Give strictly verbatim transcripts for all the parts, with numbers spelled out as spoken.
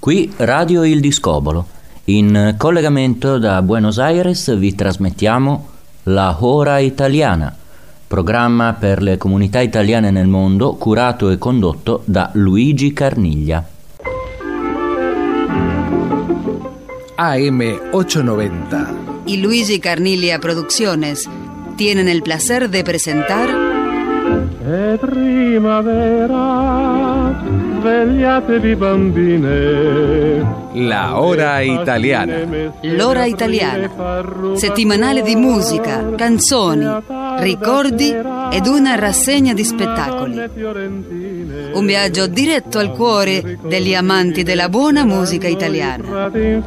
Qui Radio Il Discobolo. In collegamento da Buenos Aires vi trasmettiamo La Hora Italiana, programma per le comunità italiane nel mondo curato e condotto da Luigi Carniglia. A M ottocentosnovanta y Luigi Carniglia Producciones tienen el placer de presentar È primavera, svegliatevi bambine. La Hora Italiana. L'Ora Italiana, settimanale di musica, canzoni, ricordi ed una rassegna di spettacoli. Un viaggio diretto al cuore degli amanti della buona musica italiana.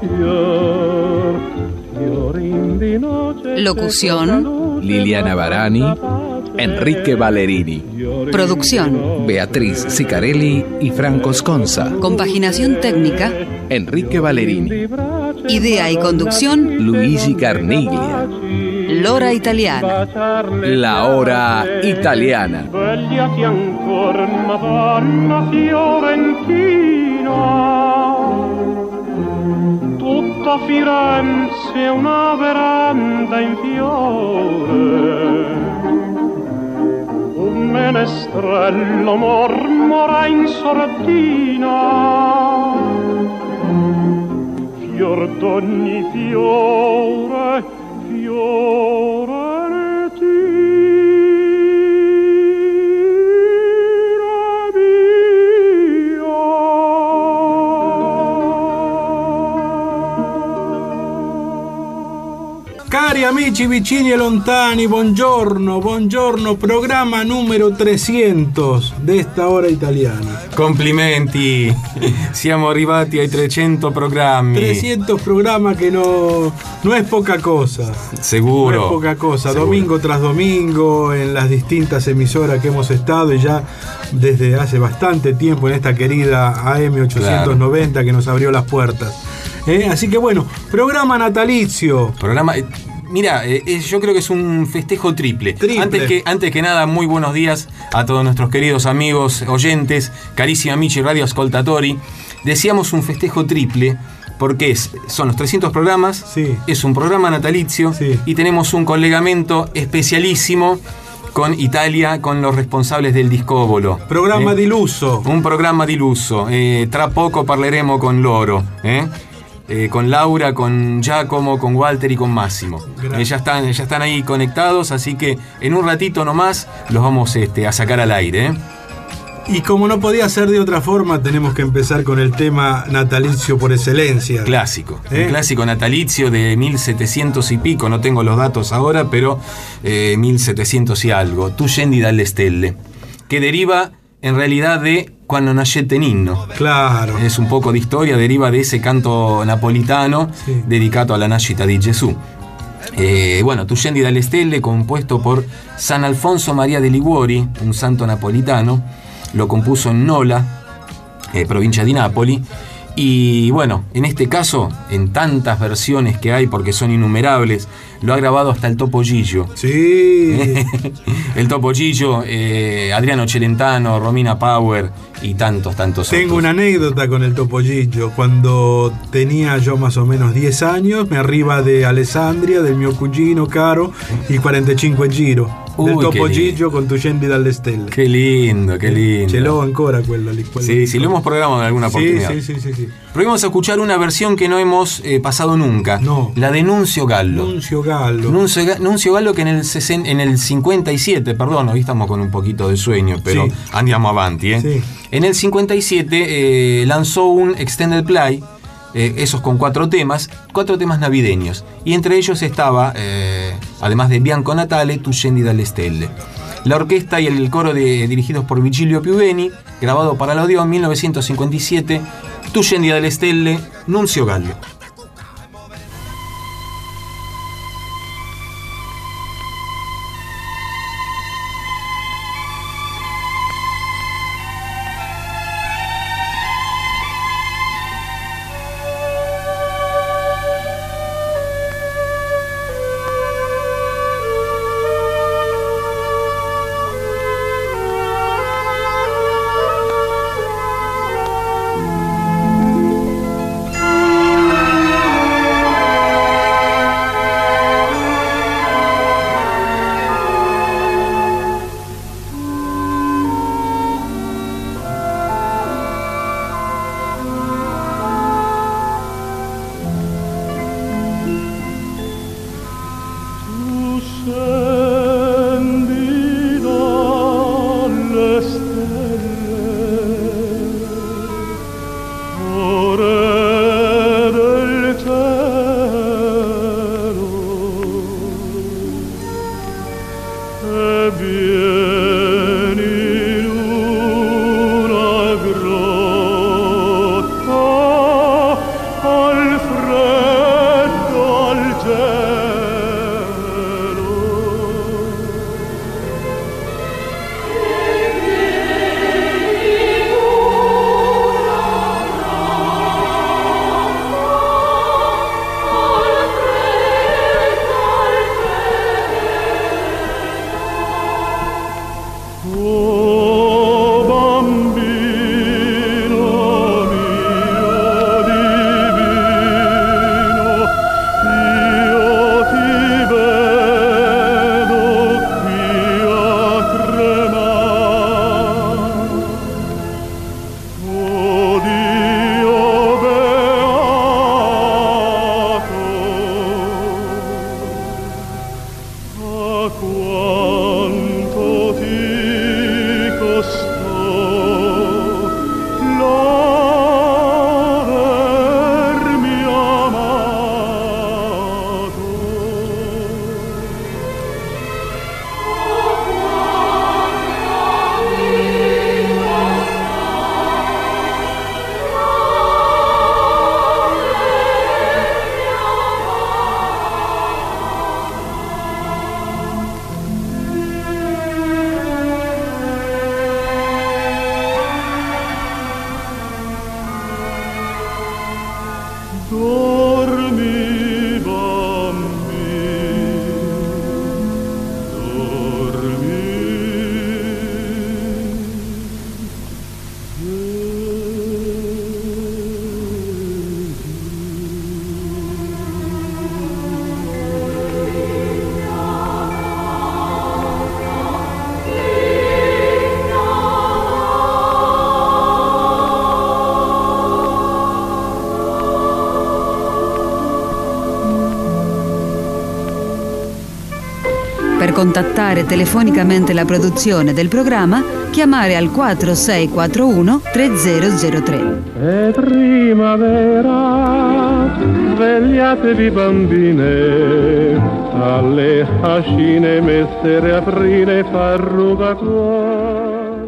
Locución: Liliana Barani, Enrique Ballerini. Producción: Beatriz Sicarelli y Franco Sconza. Compaginación técnica: Enrique Ballerini. Idea y conducción: Luigi Carniglia. L'Ora Italiana. La Hora Italiana. Svegliati ancora, Madonna fiorentina. Tutta Firenze è una veranda in fiore. Un menestrello mormora in sordina. Fior d'ogni fiore, fiore tira via. Cari amici vicini e lontani, buongiorno, buongiorno, programma numero trecento di esta Hora Italiana. Complimenti, siamo arrivati ai trecento programmi. trecento programas que no, no es poca cosa. Seguro. No es poca cosa, Seguro. Domingo tras domingo en las distintas emisoras que hemos estado y ya desde hace bastante tiempo en esta querida A M ochocientos noventa claro, que nos abrió las puertas. Eh, así que bueno, programa natalicio. Programa, mira, eh, yo creo que es un festejo triple. Triple. Antes que, antes que nada, muy buenos días a todos nuestros queridos amigos, oyentes, carissimi amici Radio Ascoltatori. Decíamos un festejo triple porque es, son los trescientos programas, Sí. es un programa natalicio, Sí. y tenemos un collegamento especialísimo con Italia, con los responsables del Discobolo. Programa Eh, di lusso. Un programma di lusso. Eh, tra poco parleremo con loro, eh? Eh, con Laura, con Giacomo, con Walter y con Máximo. Eh, ya, están, ya están ahí conectados, así que en un ratito nomás los vamos este, a sacar al aire. ¿eh? Y como no podía ser de otra forma, tenemos que empezar con el tema natalicio por excelencia. Clásico, ¿Eh? un clásico natalicio de mil setecientos y pico, no tengo los datos ahora, pero eh, mil setecientos y algo. Tu scendi dalle stelle, que deriva en realidad de Quando nascette Ninno. Claro. Es un poco de historia, deriva de ese canto napolitano, Sí. dedicato alla nascita di Gesù. Eh, bueno, Tu scendi dalle stelle, compuesto por San Alfonso María de Liguori, un santo napolitano, lo compuso en Nola, eh, provincia di Napoli. Y bueno, en este caso, en tantas versiones que hay, porque son innumerables, lo ha grabado hasta el Topo Gigio. Sí. El Topo Gigio, eh, Adriano Celentano, Romina Power y tantos, tantos Tengo otros. una anécdota con el Topollillo. Cuando tenía yo más o menos diez años, me arriba de Alessandria, del mio cugino caro, y cuarenta y cinco giro. Del Uy, qué Topollillo con Tu scendi dalle stelle. Qué lindo, qué lindo. Ce l'ho ancora quello lì. quello Sí, lì. sí, lo hemos programado en alguna Sí, oportunidad. sí, sí, sí, sí. Pero vamos a escuchar una versión que no hemos eh, pasado nunca. No. La de Nunzio Gallo. Nunzio Gallo. Nunzio, Ga- Nunzio Gallo que en el, sesen- en el cincuenta y siete, perdón, hoy estamos con un poquito de sueño, pero Sí. andiamo avanti. ¿eh? Sí. En el cincuenta y siete eh, lanzó un extended play, eh, esos con cuatro temas, cuatro temas navideños. Y entre ellos estaba, eh, además de Bianco Natale, Tu scendi dalle stelle. La orquesta y el coro de, dirigidos por Vigilio Piuveni, grabado para la Odeón en mil novecientos cincuenta y siete, Tu scendi dalle stelle, Nunzio Gallo. Oh bambino mio divino, io ti vedo qui a tremare. Oh Dio beato, a quanto ti costò l'avermi amato. Dormi bambino, dormi. Per contattare telefonicamente la produzione del programma, chiamare al quattro sei quattro uno tre zero zero tre. È primavera, svegliatevi bambine, alle ascine messere aprile farruga cuore.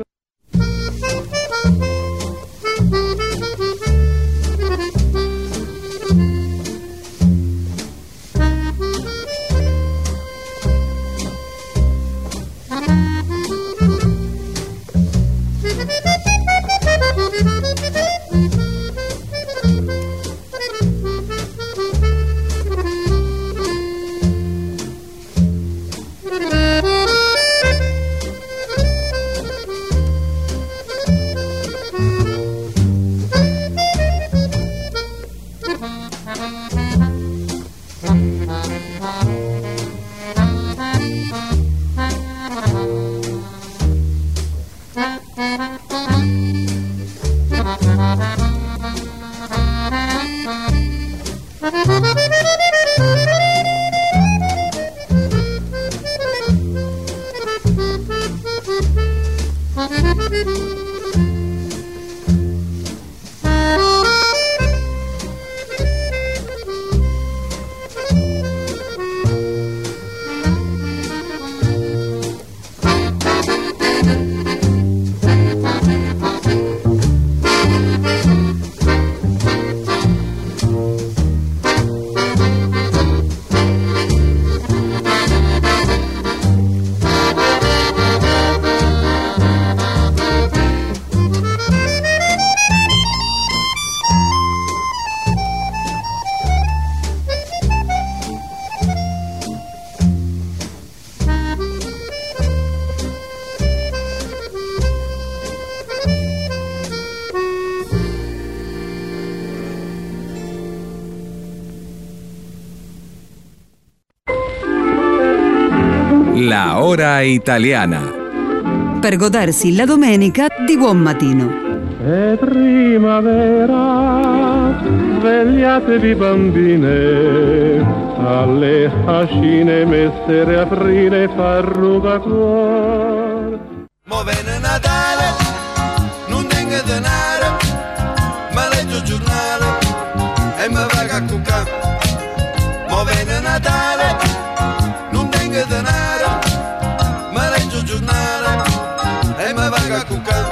La Hora Italiana. Per godersi la domenica di buon mattino. È primavera, svegliatevi bambine, alle ascine messere aprile farruga cuore. Mo viene Natale, non tengo denaro, ma leggo il giornale e mi vago a cuccare. Mo viene Natale, non tengo denaro, ma leggo il giornale e mi vago a cuccare.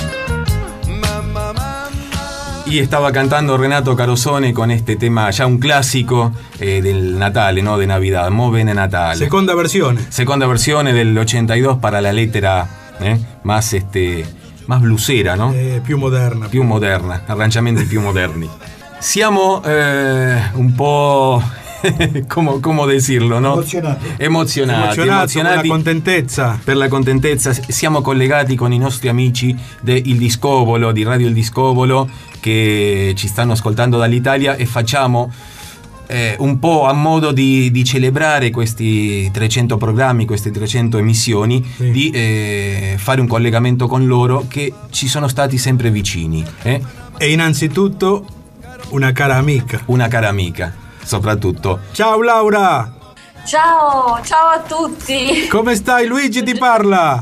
Mamma, mamma. Y estaba cantando Renato Carosone con este tema, ya un clásico eh, del Natale, ¿no? De Navidad, Mo viene Natale. Seconda versione. Seconda versione del ochenta y dos para la lettera eh, más, este, más blusera, no? Eh, più moderna. Più moderna, arrangiamenti più moderni. Siamo eh, un po' come, come decirlo, no? Emozionati. Emozionati, Emozionato, emozionati con la contentezza. per la contentezza. Siamo collegati con i nostri amici di Il Discobolo, di Radio Il Discobolo, che ci stanno ascoltando dall'Italia, e facciamo eh, un po' a modo di, di celebrare questi trecento programmi, queste trecento emissioni, Sì. di eh, fare un collegamento con loro che ci sono stati sempre vicini. eh? E innanzitutto una cara amica. Una cara amica, soprattutto. Ciao Laura, Ciao, ciao a tutti. come stai? Luigi ti parla.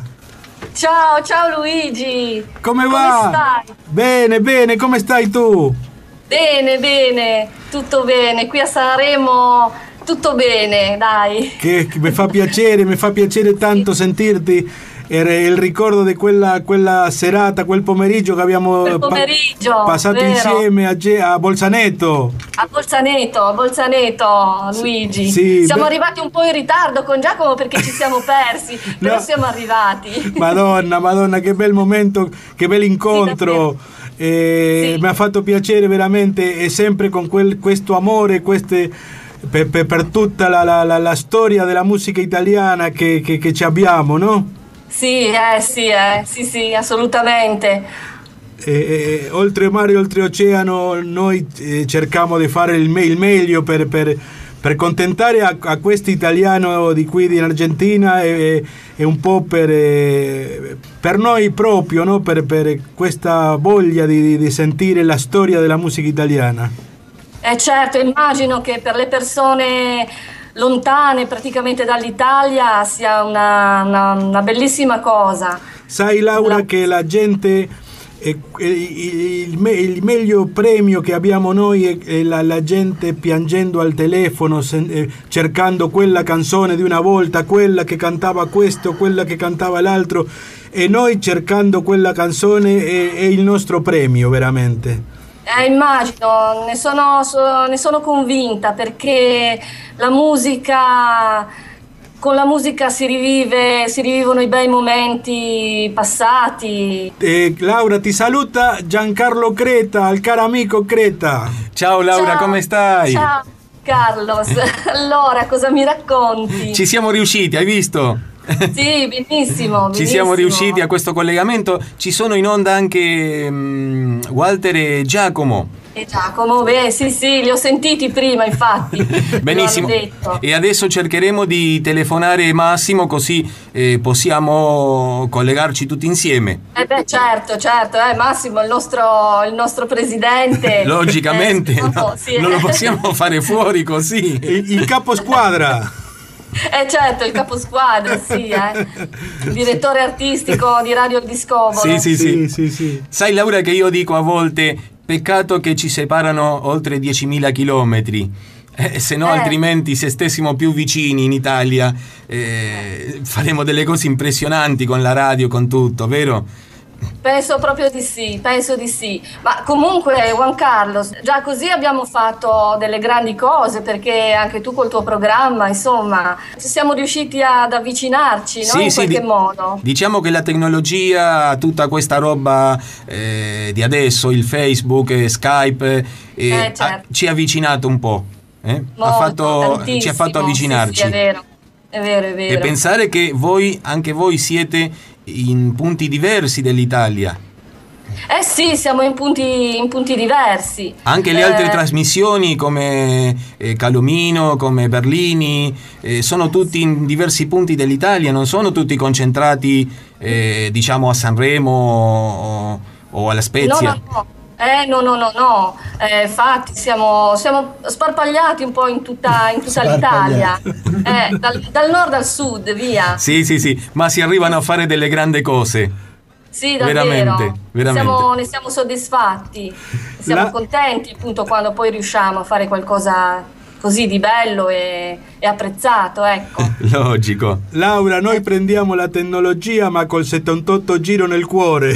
Ciao, ciao Luigi. Come va? stai? Bene, bene, come stai tu? Bene, bene, tutto bene. Qui a Sanremo tutto bene, dai. Che, che mi fa piacere, mi fa piacere tanto sentirti. Era il ricordo di quella, quella serata, quel pomeriggio che abbiamo Quel pomeriggio, pa- passato vero. insieme a, Ge- a Bolzaneto. A Bolzaneto, a Bolzaneto, Luigi. sì, siamo beh- arrivati un po' in ritardo con Giacomo perché ci siamo persi, però No. siamo arrivati. Madonna, Madonna, che bel momento, che bel incontro. Eh, Sì. Mi ha fatto piacere veramente, e sempre con quel, questo amore, queste, per, per- per tutta la, la- la- la storia della musica italiana che, che- che ci abbiamo, no? Sì, eh, sì, eh, sì, sì, assolutamente. Eh, eh, oltre mare, oltre oceano, noi eh, cerchiamo di fare il, me- il meglio per, per- per contentare a, a questo italiano di qui in Argentina, e, e un po' per, eh, per noi proprio, no? per, per questa voglia di, di- di sentire la storia della musica italiana. Eh certo, immagino che per le persone lontane praticamente dall'Italia sia una, una- una bellissima cosa. Sai Laura No. che la gente, eh, eh, il, me- il meglio premio che abbiamo noi è, è la, la gente piangendo al telefono, sen- eh, cercando quella canzone di una volta, quella che cantava questo, quella che cantava l'altro, e noi cercando quella canzone è, è il nostro premio veramente. Eh, immagino, ne sono, so- ne sono convinta perché la musica, con la musica si rivive, si rivivono i bei momenti passati. Eh, Laura ti saluta Giancarlo Creta, il caro amico Creta. Ciao Laura, Ciao. come stai? Ciao Carlos, allora cosa mi racconti? Ci siamo riusciti, hai visto? Sì, benissimo, Ci siamo benissimo. riusciti a questo collegamento. Ci sono in onda anche mm, Walter e Giacomo. E Giacomo, beh, sì, sì, li ho sentiti prima, infatti. Benissimo. Me lo hanno detto. E adesso cercheremo di telefonare Massimo, così eh, possiamo collegarci tutti insieme. Eh beh, certo, certo, eh, Massimo, il nostro, il nostro presidente. Logicamente, Eh, no, sì, non lo eh. possiamo fare fuori così. Il, il capo squadra. Eh certo, il caposquadra, sì, eh. Il direttore artistico di Radio Il Discobolo. Sì, sì, sì. Sì, sì, sì. Sai Laura che io dico a volte, peccato che ci separano oltre diecimila chilometri, eh, se no Eh. altrimenti se stessimo più vicini in Italia eh, faremo delle cose impressionanti con la radio, con tutto, vero? Penso proprio di sì, penso di sì. Ma comunque, Juan Carlos, già così abbiamo fatto delle grandi cose, perché anche tu col tuo programma, insomma, ci siamo riusciti ad avvicinarci, no? In qualche di- modo. Diciamo che la tecnologia, tutta questa roba eh, di adesso, il Facebook, eh, Skype, eh, Eh, ha- certo. ci ha avvicinato un po', eh? ha Molto, fatto, ci ha tantissimo, fatto avvicinarci. Sì, sì, è vero, è vero, è vero. E pensare che voi, anche voi siete in punti diversi dell'Italia. Eh sì, siamo in punti, in punti diversi. Anche le altre Eh, trasmissioni come eh, Calomino, come Berlini, eh, sono tutti in diversi punti dell'Italia, non sono tutti concentrati eh, diciamo a Sanremo o, o alla No, Spezia. no, no. Eh, no, no, no, no. Eh, infatti siamo, siamo sparpagliati un po' in tutta, in tutta l'Italia. Eh, dal, dal nord al sud, via. Sì, sì, sì, ma si arrivano a fare delle grandi cose. Sì, davvero. Veramente, veramente. Siamo- ne siamo soddisfatti. Siamo La- contenti appunto quando poi riusciamo a fare qualcosa così di bello e, e apprezzato, ecco. Logico. Laura, noi prendiamo la tecnologia ma col settantotto giro nel cuore.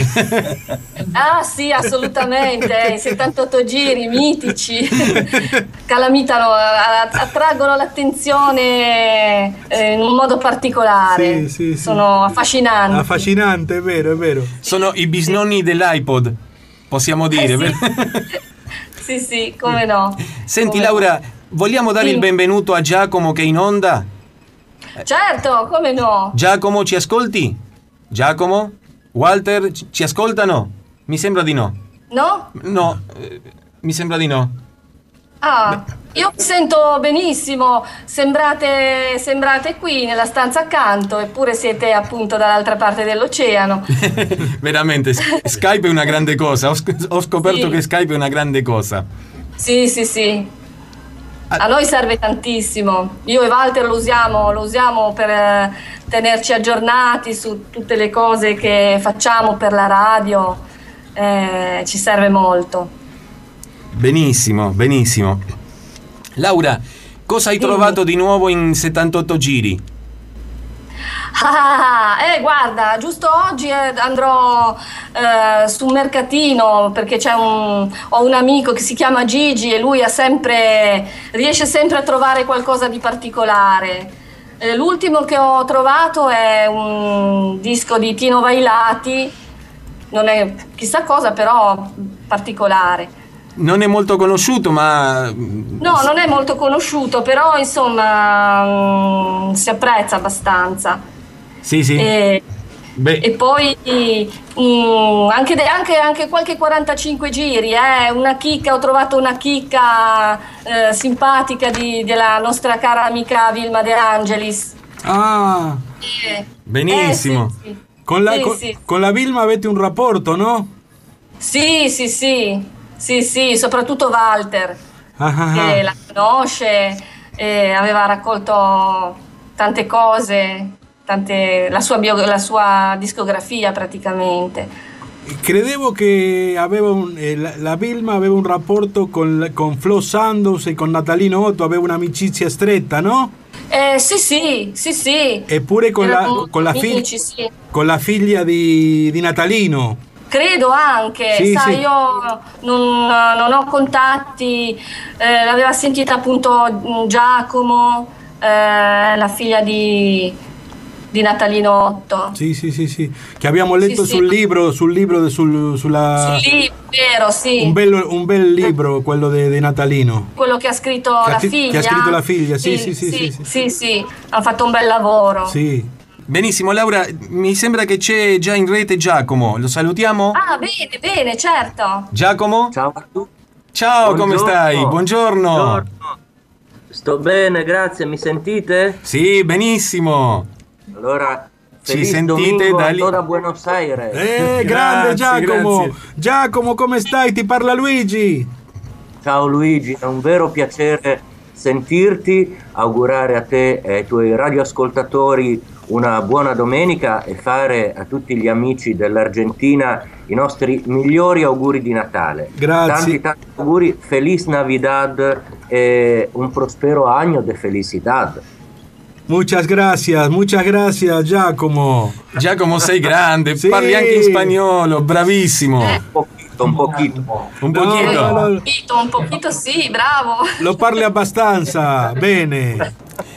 Ah sì, assolutamente, i settantotto giri mitici calamitano, a- attraggono l'attenzione eh, in un modo particolare. Sì, sì, sì. Sono affascinanti. Affascinante, è vero, è vero. Sono i bisnonni dell'iPod, possiamo dire. Eh, sì. vero? Sì, sì, come no. Senti Come Laura, Vogliamo dare Sì. il benvenuto a Giacomo che è in onda? Certo, come no? Giacomo, ci ascolti? Giacomo? Walter, ci ci ascoltano? Mi sembra di no. No? No, eh, mi sembra di no. Ah, io mi sento benissimo, sembrate, sembrate qui nella stanza accanto, eppure siete appunto dall'altra parte dell'oceano. Veramente, S- Skype è una grande cosa. Ho, sc- ho scoperto Sì. che Skype è una grande cosa. Sì, sì, sì. A noi serve tantissimo. Io e Walter lo usiamo, lo usiamo per eh, tenerci aggiornati su tutte le cose che facciamo per la radio. Eh, ci serve molto. Benissimo, benissimo. Laura, cosa hai Dimmi. trovato di nuovo in settantotto giri? Ah, eh, guarda, giusto oggi eh, andrò eh, su un mercatino perché c'è un, ho un amico che si chiama Gigi e lui ha sempre, riesce sempre a trovare qualcosa di particolare. Eh, l'ultimo che ho trovato è un disco di Tino Vailati, non è chissà cosa, però particolare. Non è molto conosciuto, ma... No, non è molto conosciuto, però insomma mm, si apprezza abbastanza. Sì, sì. E, Beh, e poi mm, anche, de- anche, anche qualche quarantacinque giri, eh, una chicca, ho trovato una chicca eh, simpatica di- della nostra cara amica Vilma De Angelis. Ah, Eh, benissimo. eh, sì, sì. con la, Sì, con, sì. con la Vilma avete un rapporto, no? Sì, sì, sì, sì, sì, soprattutto Walter, Ah, ah, che ah. la conosce, e aveva raccolto tante cose, tante, la, sua bio- la sua discografia praticamente. Credevo che aveva un, eh, la, la Vilma aveva un rapporto con, con Flo Sandows e con Natalino Otto, aveva un'amicizia stretta, no? Eh, sì, sì, sì, sì. Eppure con la, Erano con la, fig- amici, sì. con la figlia di, di Natalino. Credo anche, Sì, sai, sì. io non, non ho contatti, eh, l'aveva sentita appunto mm, Giacomo, eh, la figlia di, di Natalino Otto. Sì, sì, sì, sì. Che abbiamo letto Sì, sul sì. libro, sul libro de- sul- sulla Sul libro, vero, sì. un bello- un bel libro, quello de- di Natalino. Quello che ha scritto Che ha la scri- figlia. che ha scritto la figlia, sì, sì, sì, sì, sì, sì. sì, sì, ha fatto un bel lavoro. Sì. benissimo, Laura, mi sembra che c'è già in rete Giacomo. Lo salutiamo? Ah, bene, bene, certo. Giacomo? Ciao a tutti. Ciao, come Buongiorno. stai? Buongiorno. Buongiorno. Sto bene, grazie. Mi sentite? Sì, benissimo. Allora, Ci feliz sentite domingo da lì? a Buenos Aires. Eh, Grazie, grande Giacomo. grazie. Giacomo, come stai? Ti parla Luigi. Ciao Luigi, è un vero piacere sentirti, augurare a te e ai tuoi radioascoltatori una buona domenica e fare a tutti gli amici dell'Argentina i nostri migliori auguri di Natale. Grazie. Tanti tanti auguri, Feliz Navidad e un prospero año de felicidad. Muchas gracias, muchas gracias Giacomo. Giacomo, sei grande, Sì. parli anche in spagnolo, bravissimo. Un pochito, un pochito. Un No, pochino. no, no, Un no. pochito, un pochito sì, bravo. Lo parli abbastanza, bene.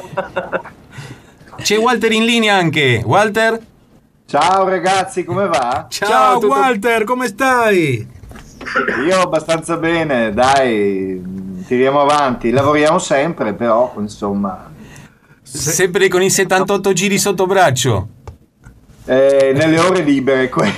C'è Walter in linea anche. Walter? Ciao ragazzi, come va? Ciao, tutto- Walter, come stai? Io abbastanza bene, dai, tiriamo avanti. Lavoriamo sempre, però, insomma, Sempre con i settantotto giri sotto braccio. eh, nelle ore libere. que-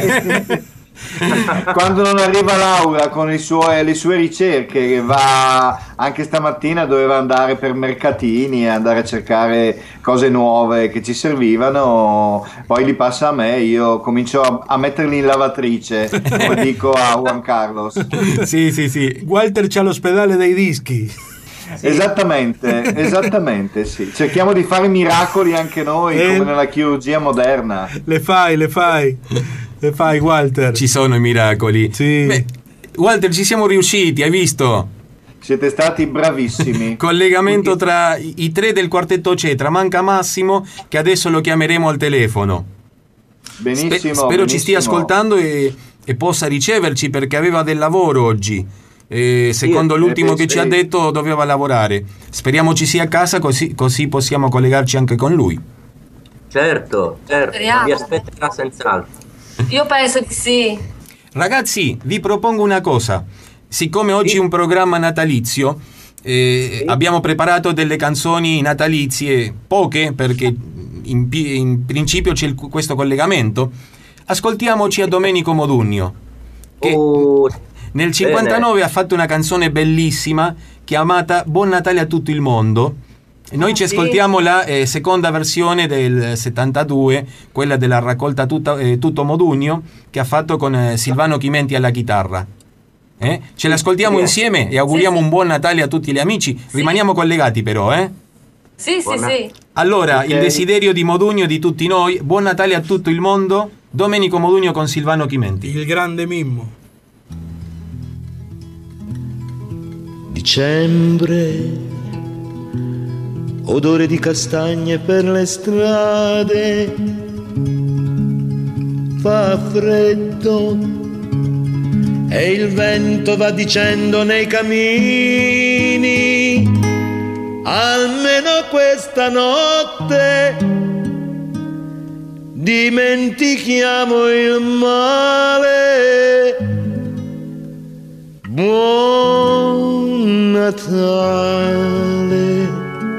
Quando non arriva Laura con i suoi- le sue ricerche, che va anche stamattina, doveva andare per mercatini e andare a cercare cose nuove che ci servivano, poi li passa a me, io comincio a, a metterli in lavatrice, come dico a Juan Carlos. Sì, sì, sì. Walter c'ha l'ospedale dei dischi. Esattamente, esattamente, sì. Cerchiamo di fare miracoli anche noi, Eh. come nella chirurgia moderna. Le fai, le fai. Le fai, Walter. Ci sono i miracoli. Sì. Beh, Walter, ci siamo riusciti, hai visto? Siete stati bravissimi. Collegamento tra i i tre del quartetto Cetra. Manca Massimo, che adesso lo chiameremo al telefono. Benissimo. Spe- spero benissimo. ci stia ascoltando e, e possa riceverci, perché aveva del lavoro oggi. E secondo eh, l'ultimo eh, che sì. ci ha detto doveva lavorare. Speriamo ci sia a casa, così, così possiamo collegarci anche con lui. Certo, certo, Speriamo. vi aspetterà senz'altro. Io penso di sì. Ragazzi, vi propongo una cosa. Siccome oggi è un programma natalizio, eh, Sì. abbiamo preparato delle canzoni natalizie, poche perché in, pi- in principio c'è il- questo collegamento. Ascoltiamoci a Domenico Modugno, che Oh, nel cinquantanove ha fatto una canzone bellissima chiamata Buon Natale a tutto il mondo. E noi ci sì. ascoltiamo la eh, seconda versione del settantadue, quella della raccolta tutta, eh, Tutto Modugno, che ha fatto con eh, Silvano Chimenti alla chitarra. Eh? Ce l'ascoltiamo Sì. insieme e auguriamo Sì, sì. un buon Natale a tutti gli amici. Rimaniamo collegati però, eh? Sì, sì, Buona- sì. Allora, Ok. il desiderio di Modugno e di tutti noi, buon Natale a tutto il mondo, Domenico Modugno con Silvano Chimenti. Il grande Mimmo. Dicembre, odore di castagne per le strade, fa freddo e il vento va dicendo nei camini, almeno questa notte dimentichiamo il male. Buon Natale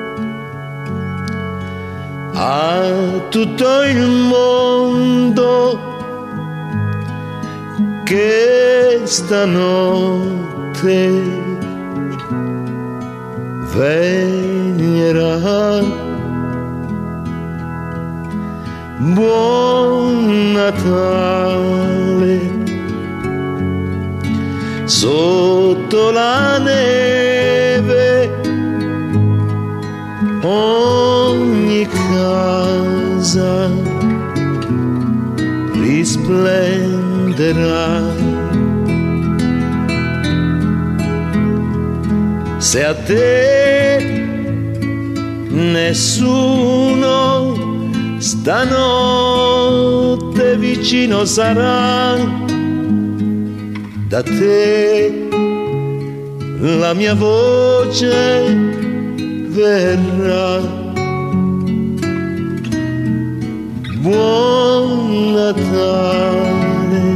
a tutto il mondo che stanotte venirà. Buon Natale sotto la neve, ogni casa risplenderà. Se a te nessuno stanotte vicino sarà, da te la mia voce verrà. Buon Natale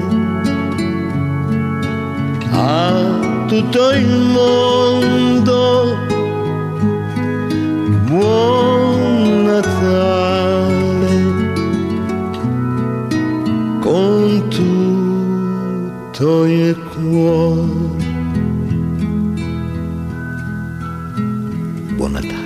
a tutto il mondo, buon Natale con tutto il cuore. Buon Natale.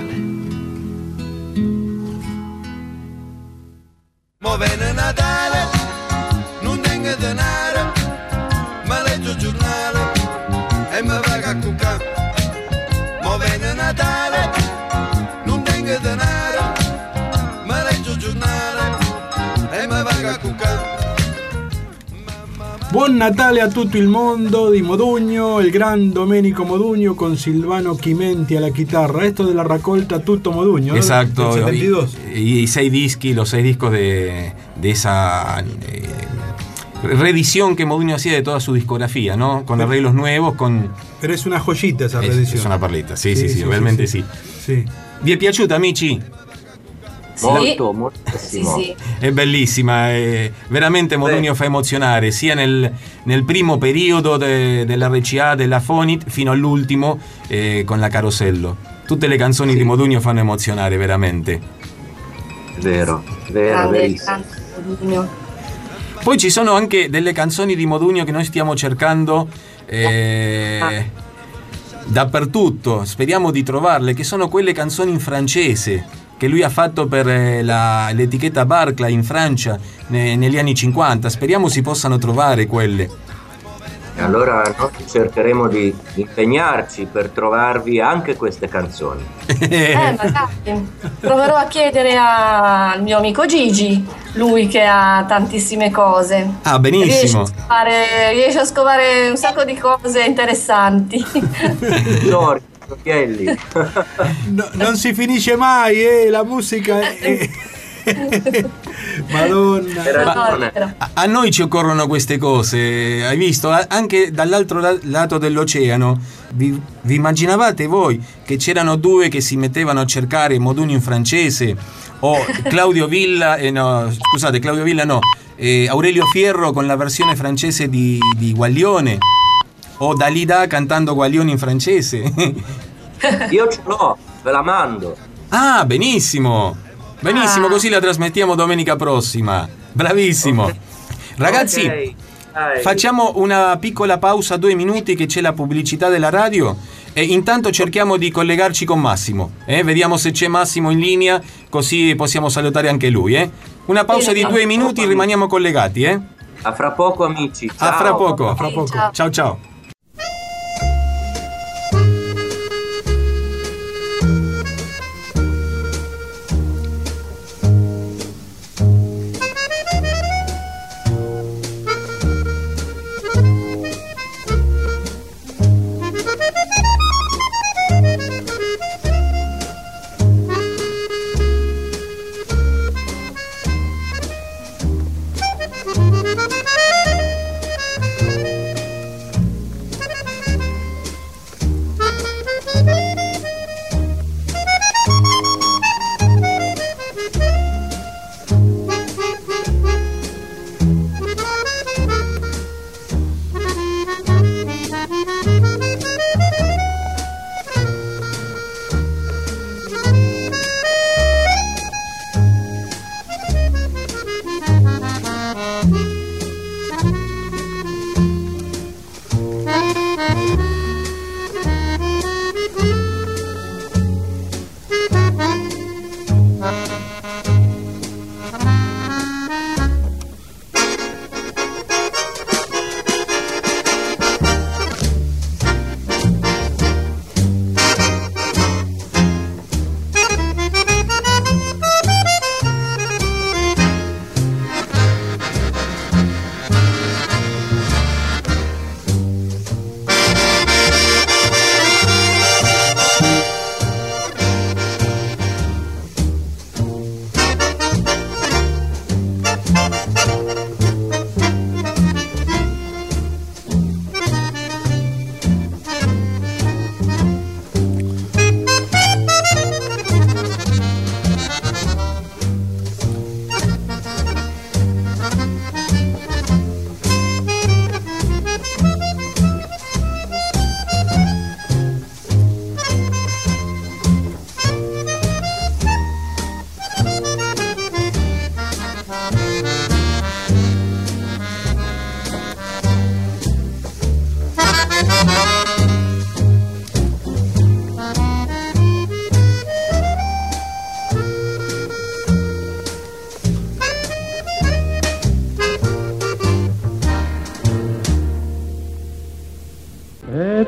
Mo viene Natale, non tengo denaro, ma leggo il giornale e mi vado a cuccare. Mo viene Natale, non tengo denaro, ma leggo il giornale e mi vado a cuccare. Buon Natale a tutto il mondo di Modugno, el gran Domenico Modugno con Silvano Chimenti a la chitarra. Esto de la raccolta Tutto Modugno, ¿no? Exacto, Del setenta y dos. y, y seis discos, los seis discos de, de esa eh, reedición que Modugno hacía de toda su discografía, ¿no? Con arreglos nuevos, con... Pero es una joyita esa Es, reedición. es una perlita, sì, sì, sì, sì, realmente sì. sì. Sì. Vi è piaciuta, amici? Sì. Molto, Sì, moltissimo. sì. È bellissima, è veramente Modugno fa emozionare, sia nel, nel primo periodo de, dell'R C A, della Fonit, fino all'ultimo eh, con la Carosello. Tutte le canzoni Sì. di Modugno fanno emozionare, veramente. Vero, vero, Grande, verissimo. grande Modugno. Poi ci sono anche delle canzoni di Modugno che noi stiamo cercando eh, dappertutto, speriamo di trovarle, che sono quelle canzoni in francese che lui ha fatto per eh, la, l'etichetta Barclay in Francia ne, negli anni cinquanta. Speriamo si possano trovare quelle. E allora noi cercheremo di impegnarci per trovarvi anche queste canzoni. Eh, magari. Proverò a chiedere a- al mio amico Gigi, lui che ha tantissime cose. Ah, Riesce benissimo. a, scovare, riesce a scovare un sacco di cose interessanti. Giorgio, Giochielli. No, non si finisce mai, eh, la musica è... Madonna. Hai ragione. No, A, a noi ci occorrono queste cose, hai visto? A- Anche dall'altro la- lato dell'oceano. Vi, vi immaginavate voi che c'erano due che si mettevano a cercare Modugno in francese? O Claudio Villa, eh, no, scusate, Claudio Villa no, eh, Aurelio Fierro con la versione francese di, di Guaglione? O Dalida cantando Guaglione in francese? Io ce l'ho, ve la mando. Ah, benissimo. Benissimo, Ah. così la trasmettiamo domenica prossima. Bravissimo. Ok. Ragazzi, Ok, dai. facciamo una piccola pausa, due minuti, che c'è la pubblicità della radio. E intanto cerchiamo di collegarci con Massimo. Eh? Vediamo se c'è Massimo in linea, così possiamo salutare anche lui. Eh? Una pausa di due minuti, rimaniamo collegati. Eh? A fra poco, amici. A fra Ciao. poco, a fra Sì, poco. ciao. Ciao ciao. È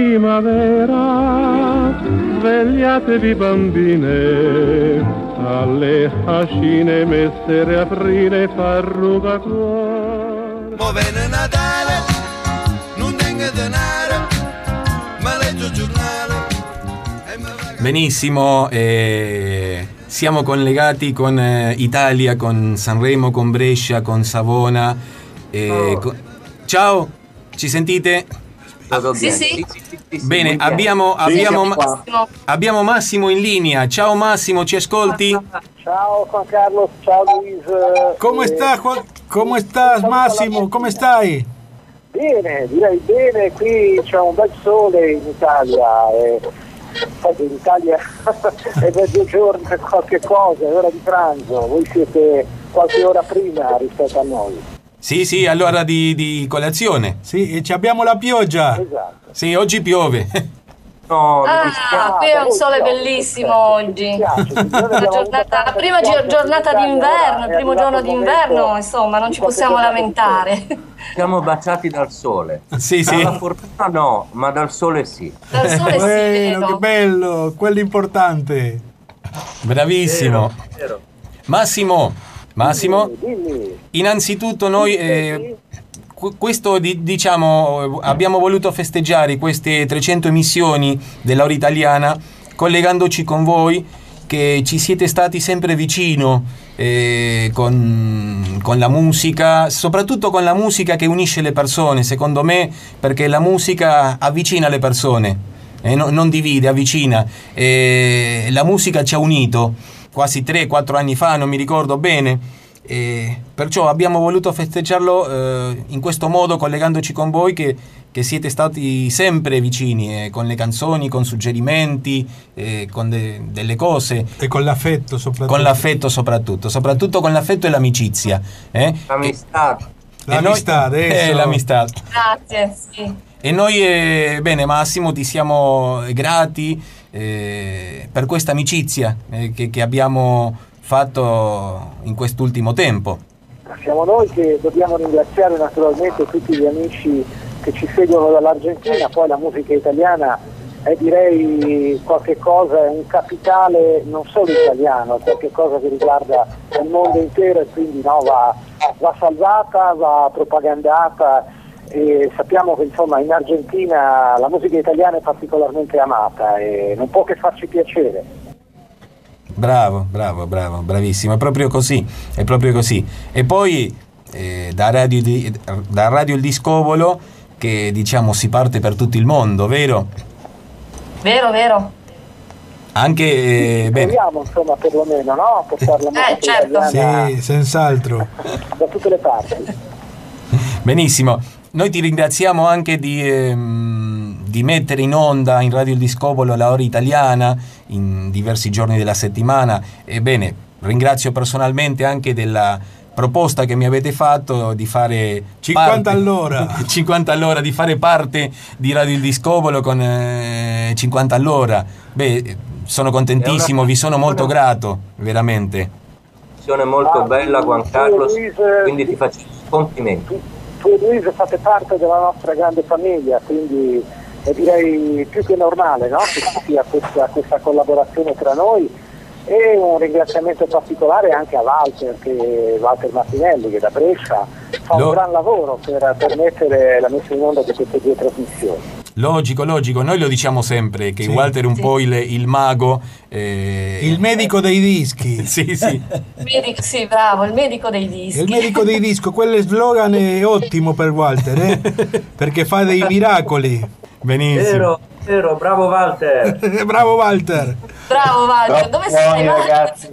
primavera, svegliatevi bambine, alle ascine messere aprile farruga cuore. Mo' viene Natale, non tengo denaro, ma leggo il giornale e mi va- Benissimo, eh, siamo collegati con eh, Italia, con Sanremo, con Brescia, con Savona. eh, con- Ciao, ci sentite? Vado Sì, bene. sì. sì, sì, sì, Bene, muy bien. abbiamo, abbiamo, siamo qua. abbiamo Massimo in linea. Ciao Massimo, ci ascolti? Ciao Juan Carlos, ciao Luis. ¿Cómo eh, estás, Juan? ¿Cómo estás, Massimo? ¿Cómo stai? Bene, direi bene, qui c'è un bel sole in Italia. E... Poi in Italia è mezzogiorno e qualche cosa, è ora di pranzo, voi siete qualche ora prima rispetto a noi. Sì, sì, all'ora di, di colazione. Sì, e ci abbiamo la pioggia. Esatto. Sì, oggi piove. No, mi Ah, dispiace. qui è un sole bellissimo oggi. La giornata, la prima gi- giornata d'inverno, il primo giorno d'inverno, insomma, non ci possiamo lamentare. Siamo baciati dal sole. Sì, sì. Dalla fortuna no, ma dal sole sì. Dal sole sì, Bueno, che vedo. bello, quello importante. Bravissimo. Vero, vero. Massimo, Massimo, Dimmi. innanzitutto noi eh, qu- questo di- diciamo abbiamo voluto festeggiare queste trecento emissioni dell'Ora Italiana collegandoci con voi che ci siete stati sempre vicino eh, con, con la musica, soprattutto con la musica che unisce le persone, secondo me, perché la musica avvicina le persone, eh, no- non divide, avvicina. Eh, la musica ci ha unito quasi tre quattro anni fa, non mi ricordo bene, E perciò abbiamo voluto festeggiarlo eh, in questo modo, collegandoci con voi che, che siete stati sempre vicini, eh, con le canzoni, con suggerimenti, eh, con de, delle cose. E con l'affetto soprattutto. Con l'affetto soprattutto, soprattutto con l'affetto e l'amicizia. Eh? L'amistà. L'amistà, noi, adesso. Eh, l'amistà. Grazie, sì. E noi, eh, bene Massimo, ti siamo grati eh, per questa amicizia eh, che, che abbiamo fatto in quest'ultimo tempo. Siamo noi che dobbiamo ringraziare naturalmente tutti gli amici che ci seguono dall'Argentina, poi la musica italiana è, direi, qualche cosa, è un capitale non solo italiano, è qualche cosa che riguarda il mondo intero e quindi no, va, va salvata, va propagandata e sappiamo che insomma in Argentina la musica italiana è particolarmente amata e non può che farci piacere. Bravo, bravo, bravo, bravissimo, è proprio così, è proprio così. E poi eh, da, radio di, da Radio Il Discobolo che diciamo si parte per tutto il mondo, vero? Vero, vero. Anche, eh, bene. Proviamo insomma perlomeno, no? Portare la musica Eh, certo. italiana Sì, senz'altro. da tutte le parti. Benissimo, noi ti ringraziamo anche di, ehm, di mettere in onda in Radio Il Discobolo la ora italiana in diversi giorni della settimana. Ebbene, ringrazio personalmente anche della proposta che mi avete fatto di fare cinquanta parte, all'ora cinquanta all'ora, di fare parte di Radio Il Discobolo con eh, cinquanta all'ora. Beh, sono contentissimo, vi sono molto grato, veramente. È molto Ah, bella, Juan tu, Carlos, Luis, eh, quindi ti faccio complimenti. Tu, tu e Luis fate parte della nostra grande famiglia, quindi è direi più che normale, no? Che ci sia questa, questa collaborazione tra noi. E un ringraziamento particolare anche a Walter, che, Walter Martinelli, che da Brescia fa Lo... un gran lavoro per permettere la messa in onda di queste due trasmissioni. Logico, logico, noi lo diciamo sempre che sì, Walter è un sì. po' il, il mago, eh... il medico dei dischi. Sì, sì. Medico, sì, bravo, il medico dei dischi. Il medico dei dischi, quello slogan è ottimo per Walter, eh? Perché fa dei miracoli. Benissimo. Vero, vero, bravo Walter. Bravo Walter. Bravo Walter, dove sei? Buoni ragazzi.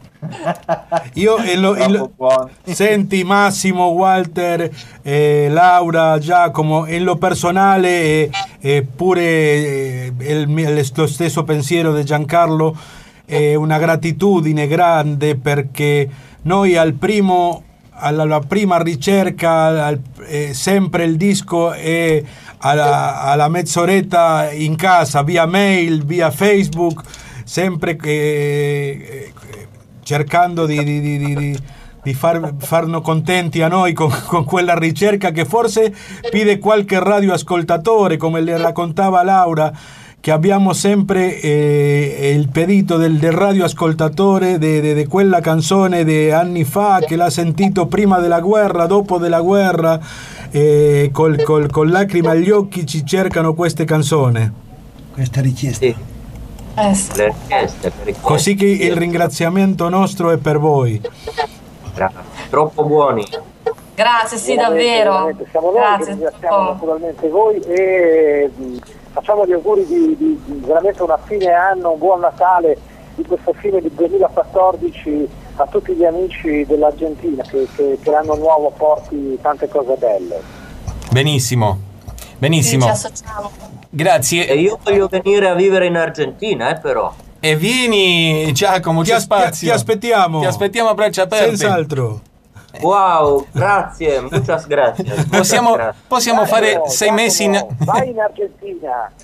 Io e lo, e lo- senti Massimo, Walter, eh, Laura, Giacomo, in lo personale e eh, pure eh, il, mio- lo stesso pensiero di Giancarlo, è una gratitudine grande perché noi al primo alla, alla prima ricerca al, eh, sempre il disco è alla, alla mezz'oretta in casa, via mail, via Facebook, sempre eh, cercando di, di, di, di, di far, farno contenti a noi con, con quella ricerca che forse pide qualche radioascoltatore, come le raccontava Laura, che abbiamo sempre eh, il pedido del, del radioascoltatore di de, de quella canzone di anni fa, che l'ha sentito prima della guerra, dopo della guerra, eh, col, col, con lacrime agli occhi ci cercano queste canzoni. Questa richiesta. Sì. Eh, sì. Le richieste, le richieste. Così che il ringraziamento nostro è per voi. Grazie. Troppo buoni. Grazie, sì, Veramente, davvero. veramente. Siamo noi Grazie, che ringraziamo troppo. naturalmente voi e mh, facciamo gli auguri di, di, di veramente una fine anno, un buon Natale di questo fine di duemilaquattordici a tutti gli amici dell'Argentina che, che, che l'anno nuovo porti tante cose belle. Benissimo, benissimo. Sì, ci associamo. Grazie. E io voglio venire a vivere in Argentina, eh, però. E vieni, Giacomo, Ti, c'è as- spazio. ti aspettiamo. Ti aspettiamo a braccia aperte. Senz'altro. Wow, grazie, muchas gracias. Possiamo, Grazie. possiamo fare Giacomo, sei mesi in... Giacomo, vai in Argentina.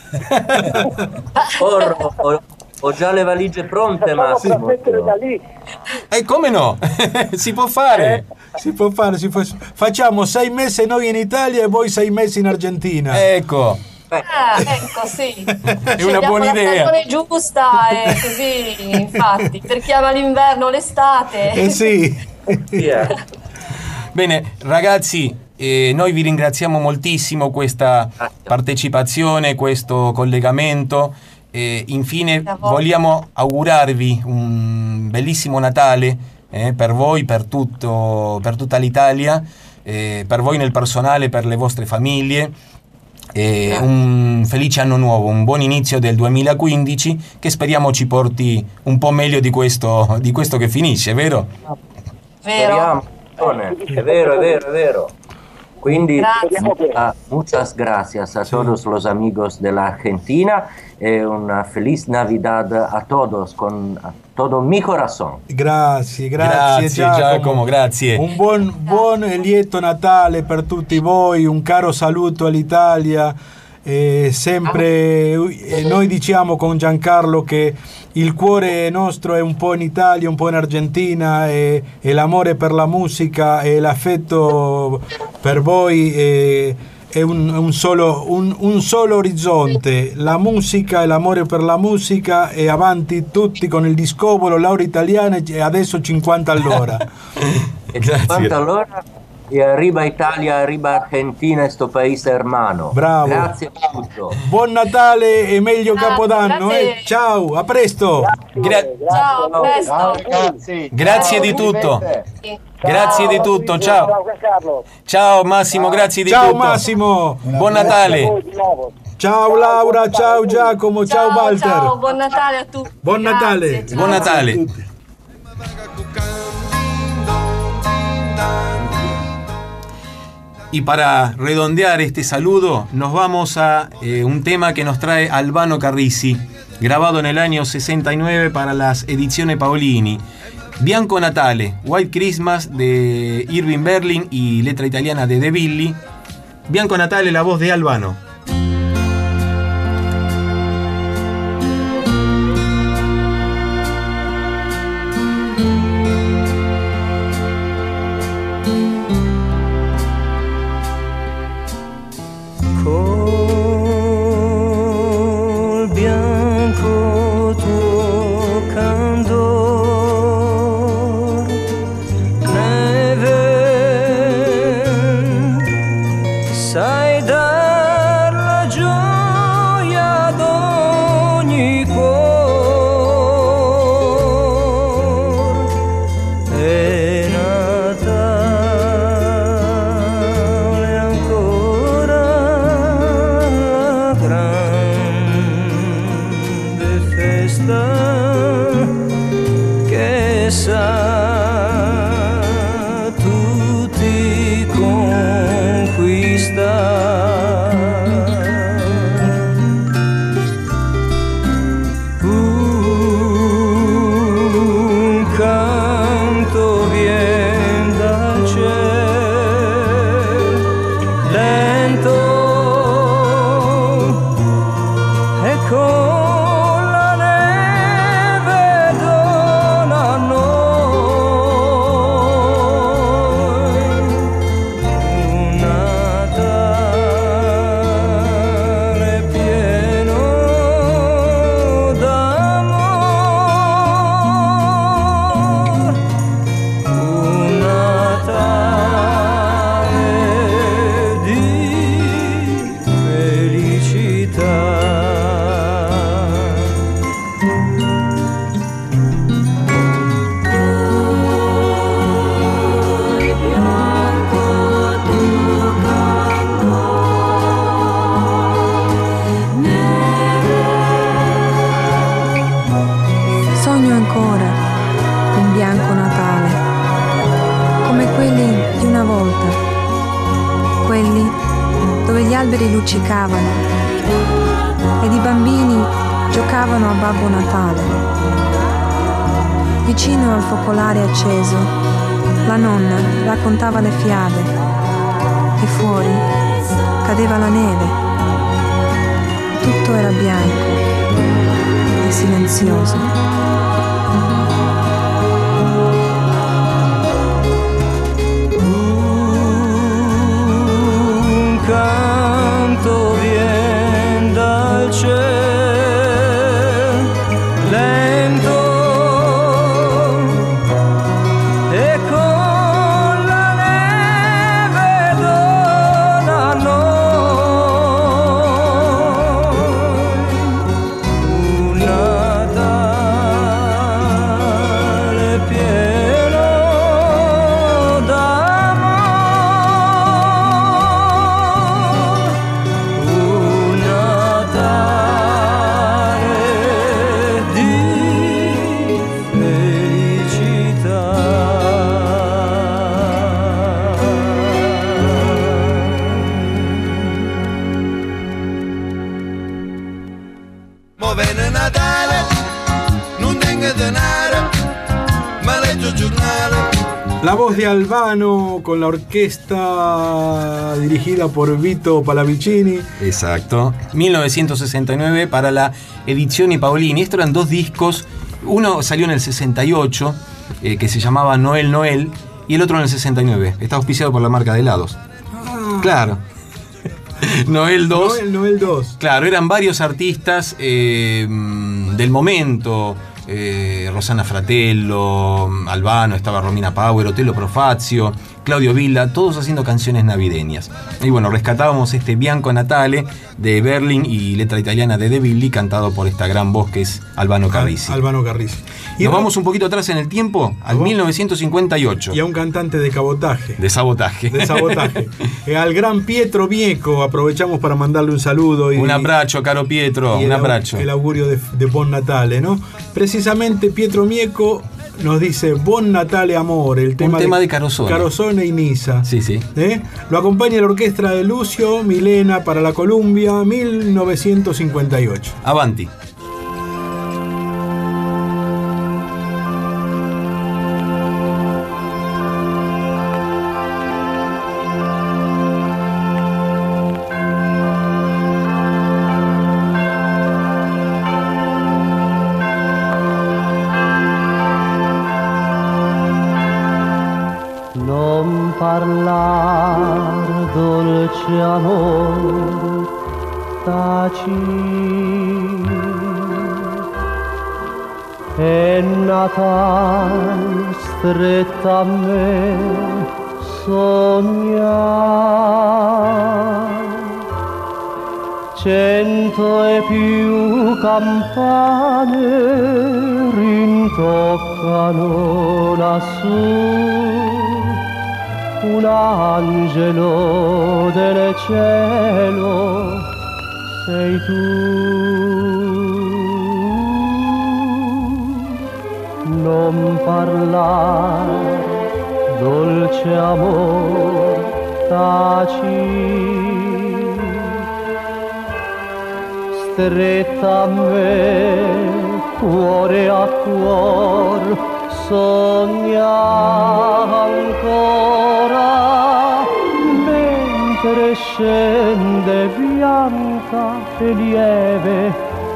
Corro, ho, ho già le valigie pronte, Facciamo Massimo. trasmettere da lì. E come no? Si può fare. Si può fare, si può... Facciamo sei mesi noi in Italia e voi sei mesi in Argentina. Ecco. Ah, ecco, sì. È una buona idea. La stagione giusta e così, infatti, per chi ama l'inverno, l'estate. Eh sì. Via. Bene, ragazzi, eh, noi vi ringraziamo moltissimo questa partecipazione, questo collegamento. E infine vogliamo augurarvi un bellissimo Natale eh, per voi, per, tutto, per tutta l'Italia, eh, per voi nel personale, per le vostre famiglie. E un felice anno nuovo, un buon inizio del duemilaquindici che speriamo ci porti un po' meglio di questo, di questo che finisce, vero? Vero? Speriamo. È vero, è vero, è vero. Quindi, Grazie. uh, muchas gracias a todos los amigos de la Argentina e una feliz Navidad a todos con a todo mi corazón. Grazie, grazie, Grazie, Giacomo. Giacomo, grazie. Un buon, buon e lieto Natale per tutti voi, un caro saluto all'Italia. Eh, sempre eh, noi diciamo con Giancarlo che il cuore nostro è un po' in Italia, un po' in Argentina, e, e l'amore per la musica e l'affetto per voi è, è un, un, solo, un, un solo orizzonte, la musica e l'amore per la musica, e avanti tutti con il discobolo, Laura Italiana, e adesso cinquanta all'ora. cinquanta all'ora e arriba Italia, arriba Argentina, sto paese hermano. Bravo. Grazie a tutto. Buon Natale e meglio Grazie, Capodanno, grazie. eh? Ciao, a presto. Gra- Ciao, a presto. Ciao ragazzi. Grazie Ciao, di tutto. vivete. Grazie di tutto, ciao. Ciao Giancarlo. Ciao Massimo, grazie di Ciao tutto. Massimo. Buon Natale. Voi di nuovo. Ciao Laura, ciao Giacomo, ciao, Ciao, Walter. ciao, buon Natale a tutti. Buon Natale. Grazie, ciao. Buon Natale. Y para redondear este saludo, nos vamos a eh, un tema que nos trae Albano Carrisi, grabado en el año sesenta y nueve para las ediciones Paolini. Bianco Natale, White Christmas de Irving Berlin y letra italiana de De Billy. Bianco Natale, la voz de Albano. Col bianco tuo candor, neve, sai dar la gioia ad ogni cuor. È Natale ancora, la grande festa che sa tutti conquistare. Un canto vien dal cielo, lento, e con la neve dona a noi un Natale pieno d'amor, un Natale di felicità. Sogno ancora un bianco Natale, come quelli di una volta, quelli dove gli alberi luccicavano ed i bambini giocavano a Babbo Natale. Vicino al focolare acceso, la nonna raccontava le fiabe e fuori cadeva la neve. Tutto era bianco e silenzioso. Un canto vien dal cielo, lento, e con la neve dona a noi un Natale La voz de Albano con la orquesta dirigida por Vito Pallavicini. Exacto. mil novecientos sesenta y nueve para la Edizioni Paolini. Estos eran dos discos. Uno salió en el sesenta y ocho, eh, que se llamaba Noel Noel, y el otro en el sesenta y nueve. Está auspiciado por la marca de helados. Ah. Claro. Noel dos. Noel, Noel dos. Claro, eran varios artistas eh, del momento. Eh, Rosana Fratello, Albano, estaba Romina Power, Otello Profazio, Claudio Villa, todos haciendo canciones navideñas. Y bueno, rescatábamos este Bianco Natale de Berlin y letra italiana de De Billy, cantado por esta gran voz que es Albano Carrisi. Al, Albano Carrisi. Y Nos no, vamos un poquito atrás en el tiempo, al mil novecientos cincuenta y ocho. Y a un cantante de cabotaje. De sabotaje. De sabotaje. eh, al gran Pietro Mieco, aprovechamos para mandarle un saludo. Y, un abrazo, caro Pietro, y un el, abrazo. El augurio de, de Buon Natale, ¿no? Precisamente Pietro Mieco nos dice Buon Natale Amore, el tema, un tema de, de Carosone. Carosone y Nisa. Sí, sí. ¿Eh? Lo acompaña la orquesta de Lucio Milena para la Columbia, mil novecientos cincuenta y ocho. Avanti. Parlar, dolce amor, taci. È Natal stretta a me sognar. Cento e più campane rintoccano lassù. Un angelo del cielo sei tu. Non parlar, dolce amor, taci. Stretta a me, cuore a cuor, sogna ancora, mentre scende bianca e lieve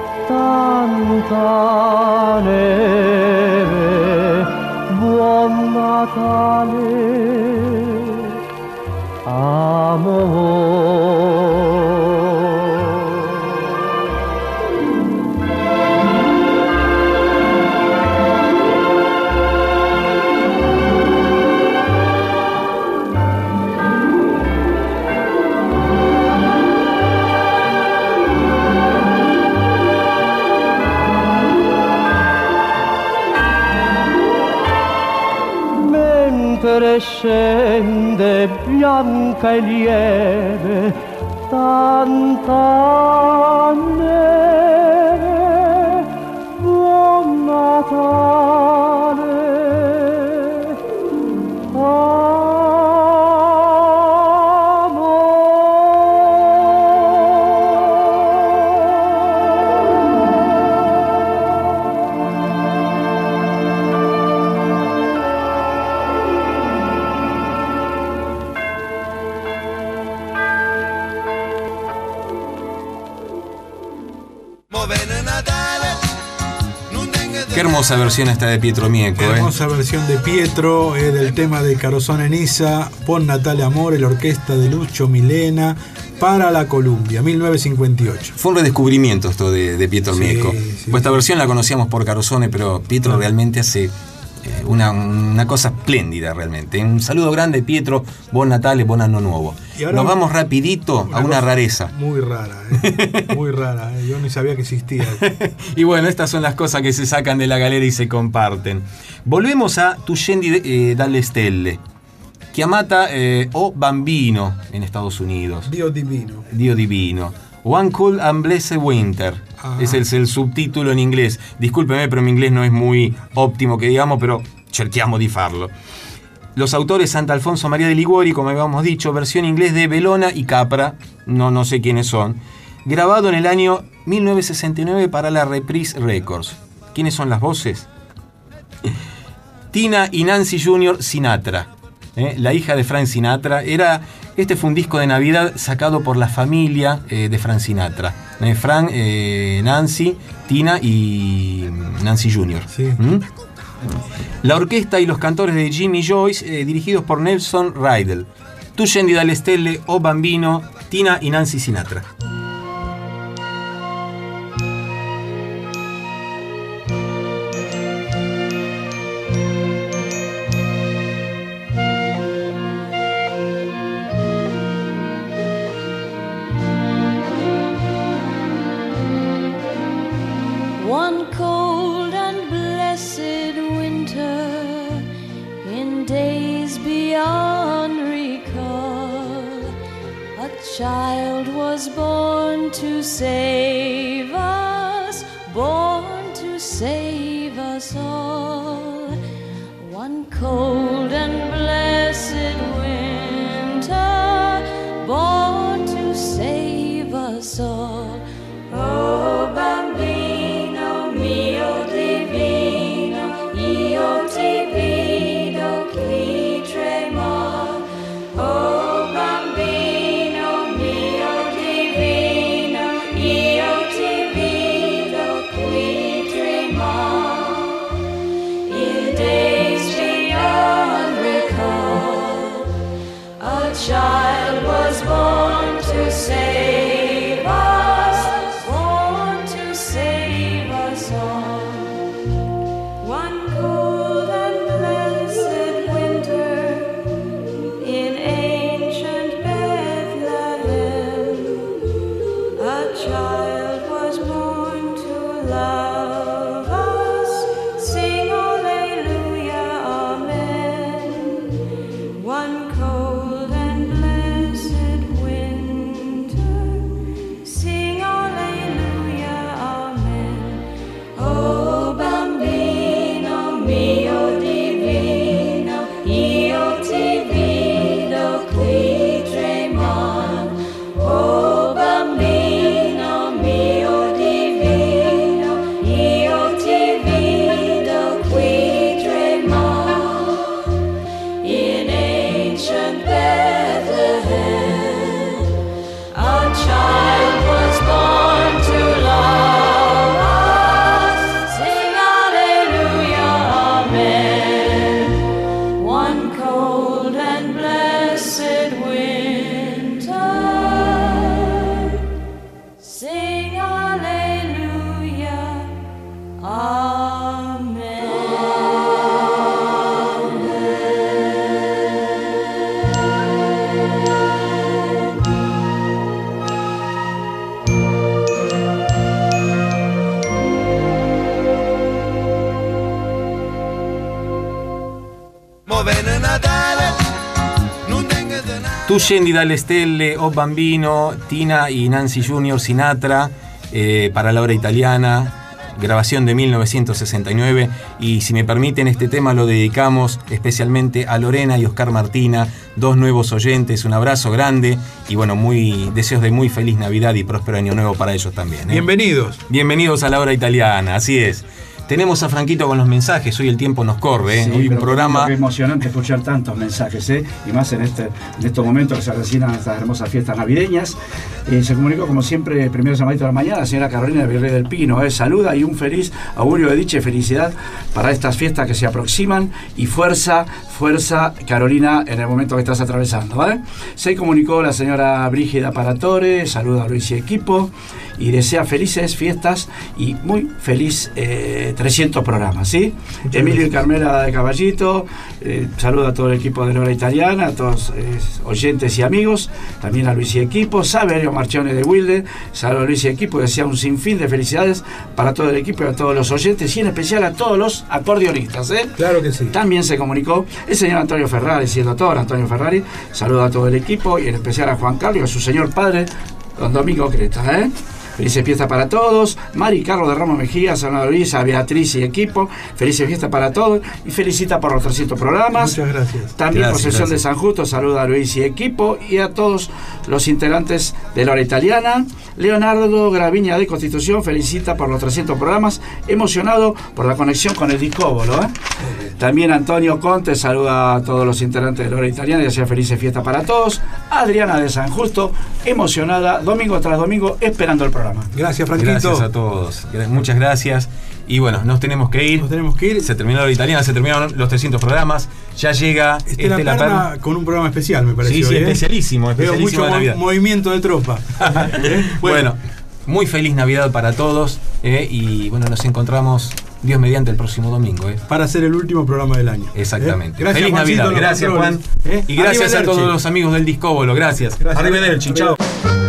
tanta neve. Buon Natale, amore. Mentre scende bianca e lieve tanta neve. Buon Natale, Qué hermosa versión esta de Pietro Mieco. Hermosa eh. versión de Pietro, eh, del tema de Carosone Nisa, Buon Natale Amore, la orquesta de Lucio Milena para la Columbia, mil novecientos cincuenta y ocho. Fue un redescubrimiento esto de, de Pietro Sí, Mieco. sí, pues esta sí. versión la conocíamos por Carosone, pero Pietro Ah. realmente hace eh, una, una cosa espléndida realmente. Un saludo grande, Pietro. Buon Natale, buon anno nuevo. Y ahora Nos vamos rapidito a una cosa rareza. Muy rara, eh, muy rara. eh, Yo ni sabía que existía. Y bueno, estas son las cosas que se sacan de la galera y se comparten. Volvemos a Tu scendi eh, dalle stelle. Chiamata eh, o Bambino en Estados Unidos. Dio divino. Dio divino. One Cool and Blessed Winter. Ah. Ese es el subtítulo en inglés. Discúlpeme, pero mi inglés no es muy óptimo que digamos, pero cerchiamo di farlo. Los autores Sant'Alfonso María de Liguori, como habíamos dicho, versión inglés de Bellona y Capra, no, no sé quiénes son, grabado en el año mil novecientos sesenta y nueve para la Reprise Records. ¿Quiénes son las voces? Tina y Nancy junior Sinatra, ¿eh? La hija de Frank Sinatra. Era, este fue un disco de Navidad sacado por la familia eh, de Frank Sinatra. Eh, Frank, eh, Nancy, Tina y Nancy junior Sí. ¿Mm? La orquesta y los cantores de Jimmy Joyce, eh, dirigidos por Nelson Riddle. Tu scendi dalle stelle, O Bambino, Tina y Nancy Sinatra. One cold and blessed winter, in days beyond recall, a child was born to save us, born to save us all. One cold and blessed winter, born to save us all. Oh, bambino mio divino, io ti vedo qui tremar. Oh, bambino mio divino, io ti vedo qui tremar. In days beyond recall, a child was born to save us, born to save us all. One cold and blessed winter in ancient Bethlehem, a child was born to love us. Sing Alleluia, Amen. One cold and blessed winter, sing Alleluia, Amen. Oh, bambino mio divino, io ti vedo qui tremar. Oh, bambino mio divino, io ti vedo qui tremar. In ancient Bethlehem, a child was born to love us. Sing Alleluia, Amen. One cold and blessed winter, sing Alleluia, Amen. Mo viene Natale, non tengo denaro. Tu scendi dalle stelle, O Bambino, Tina y Nancy junior Sinatra, eh, para la hora italiana, grabación de mil novecientos sesenta y nueve. Y si me permiten, este tema lo dedicamos especialmente a Lorena y Oscar Martina, dos nuevos oyentes. Un abrazo grande y bueno, muy deseos de muy feliz Navidad y próspero año nuevo para ellos también, ¿eh? Bienvenidos. Bienvenidos a la hora italiana, así es. Tenemos a Franquito con los mensajes, hoy el tiempo nos corre, ¿eh? Sí, Hoy un pero programa... qué emocionante escuchar tantos mensajes, ¿eh? Y más en, este, en estos momentos que se avecinan estas hermosas fiestas navideñas. Eh, se comunicó como siempre el primer llamadito de la mañana, la señora Carolina de Virrey del Pino, ¿eh? Saluda y un feliz augurio de dicha y felicidad para estas fiestas que se aproximan y fuerza, fuerza Carolina en el momento que estás atravesando, ¿vale? Se comunicó la señora Brígida Paratore, saluda a Luis y equipo y desea felices fiestas y muy feliz eh, trescientos programas, ¿sí? Muchas Emilio gracias. Y Carmela de Caballito, eh, saluda a todo el equipo de la hora italiana, a todos eh, oyentes y amigos, también a Luis y equipo, Saverio Marchione de Wilde, saluda a Luis y equipo, desea un sinfín de felicidades para todo el equipo y a todos los oyentes y en especial a todos los acordeonistas, ¿eh? Claro que sí. También se comunicó el señor Antonio Ferrari, sí, el doctor Antonio Ferrari, saluda a todo el equipo y en especial a Juan Carlos y a su señor padre, don Domingo Creta, ¿eh? Felices fiestas para todos. Mari Carlos de Ramos Mejía, saluda a Luisa, a Beatriz y equipo. Felices fiestas para todos. Y felicita por los trescientos programas. Muchas gracias. También Gracias, Posesión gracias. de San Justo, saluda a Luis y equipo. Y a todos los integrantes de la hora italiana. Leonardo Graviña de Constitución felicita por los trescientos programas. Emocionado por la conexión con el discóbolo, ¿eh? También Antonio Conte saluda a todos los integrantes de la Hora Italiana y desea felices fiestas para todos. Adriana de San Justo, emocionada, domingo tras domingo, esperando el programa. Gracias, Franquito. Gracias a todos. Muchas gracias. Y bueno, nos tenemos que ir. Nos tenemos que ir. Se terminó la Hora Italiana, se terminaron los trescientos programas. Ya llega Estela, Estela Perna, Perna con un programa especial, me parece. Sí, sí, hoy, ¿eh? especialísimo, especialísimo. Veo mucho de mo- movimiento de tropa. ¿Eh? Bueno, muy feliz Navidad para todos. ¿eh? Y bueno, nos encontramos, Dios mediante, el próximo domingo. ¿eh? Para hacer el último programa del año. Exactamente. ¿eh? Gracias, Feliz Juancito, Navidad. los Gracias, Juan. controles, ¿eh? Y gracias a Arrivederci. todos los amigos del Discóbolo. Gracias. Gracias. Arrivederci. Chao.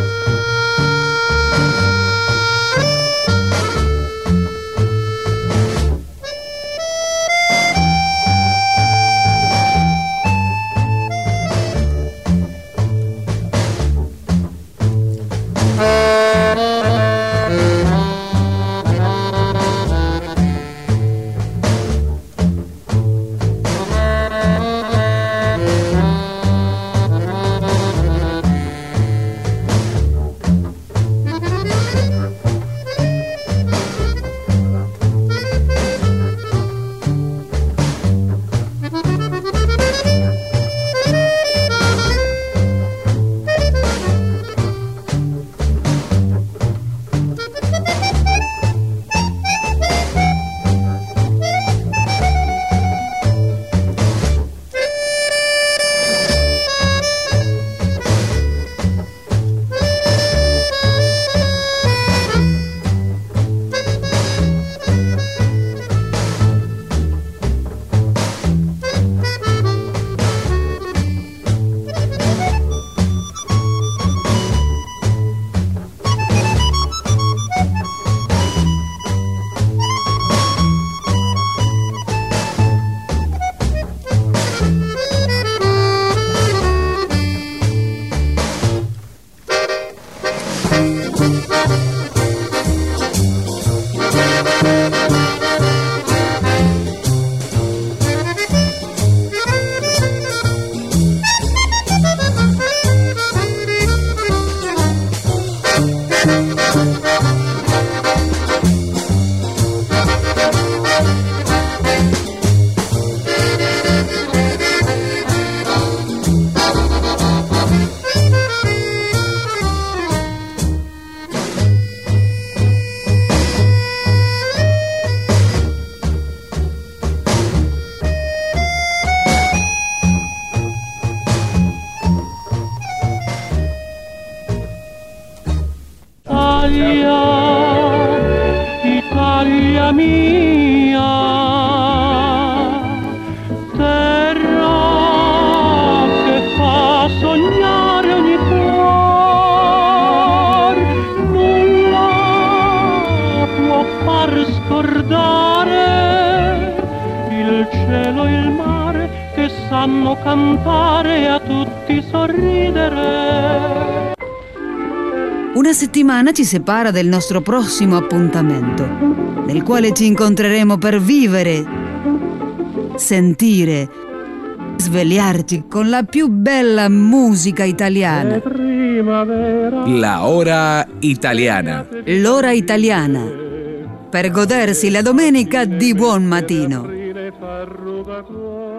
Italia mia, terra che fa sognare ogni cuor, nulla può far scordare il cielo e il mare che sanno cantare e a tutti sorridere. Una settimana ci separa del nostro prossimo appuntamento, nel quale ci incontreremo per vivere, sentire, svegliarci con la più bella musica italiana. La Hora Italiana. L'Ora Italiana, per godersi la domenica di buon mattino.